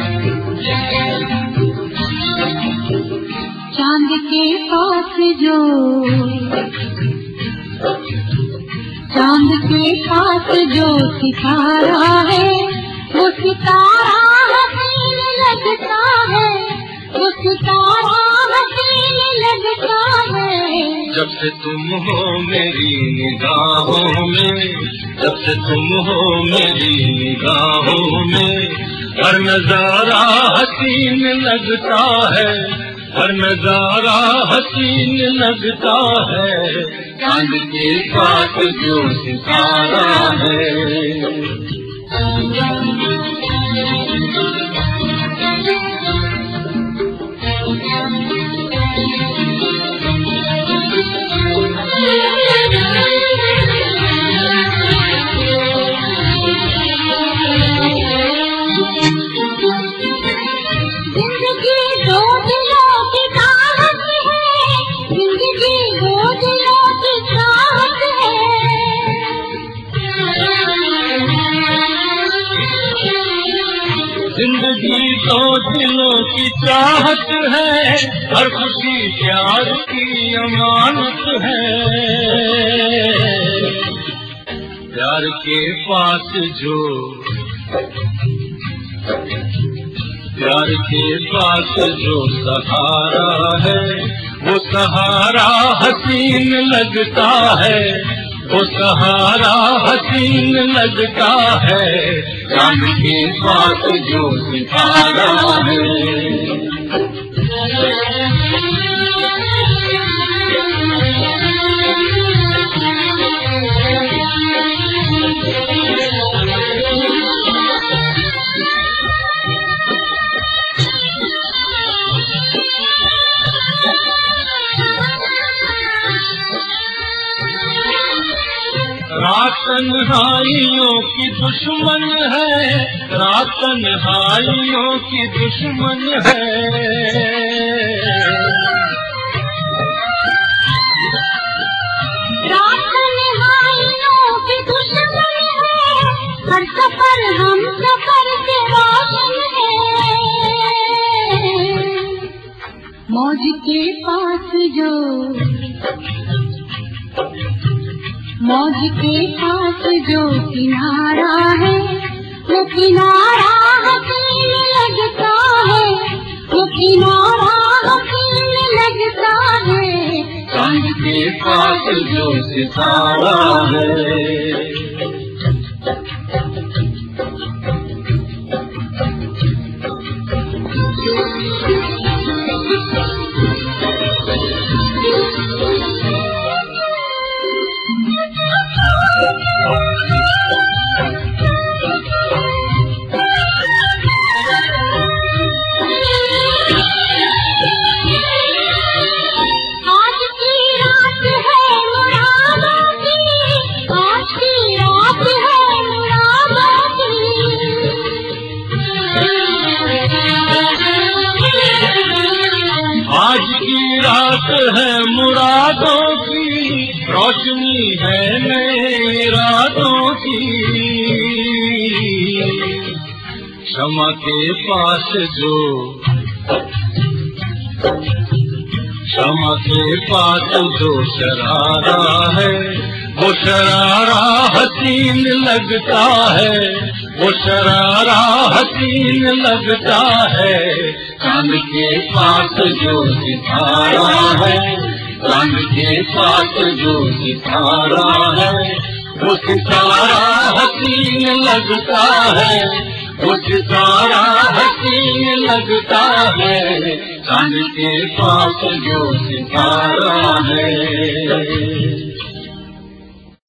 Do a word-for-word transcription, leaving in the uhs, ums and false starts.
चांद के पास जो चांद के पास जो सितारा है, वो सितारा हसीन लगता है, वो सितारा हसीन लगता है। जब से तुम हो मेरी निगाहों में, जब से तुम हो मेरी निगाहों में, हर नजारा हसीन लगता है, हर नजारा हसीन लगता है। चांद के पास जो सितारा है। जिंदगी तो दिलों की चाहत है, हर खुशी प्यार की अमानत है। प्यार के पास जो प्यार के पास जो सहारा है, वो सहारा हसीन लगता है, वो सहारा हसीन लगता है। चांद के पास जो सितारा है। रात तन्हाइयों की दुश्मन है, रात तन्हाइयों की दुश्मन है। रात तन्हाइयों की दुश्मन है, हर सफर हम सफर के रोशन है। मौज के पास जो मौज के पास जो किनारा है, वो किनारा हसीन लगता है, वो किनारा हसीन लगता है। चांद के पास जो सितारा है। आज की रात है मुरादों की, रोशनी है नए रातों की। क्षमा के पास जो क्षमा के पास जो शरारा है, वो शरारा हसीन लगता है, वो शरारा हसीन लगता है। चांद के पास जो सितारा है, चांद के पास जो सितारा है, वो सितारा हसीन लगता है, वो सितारा हसीन लगता है। चांद के पास जो सितारा है।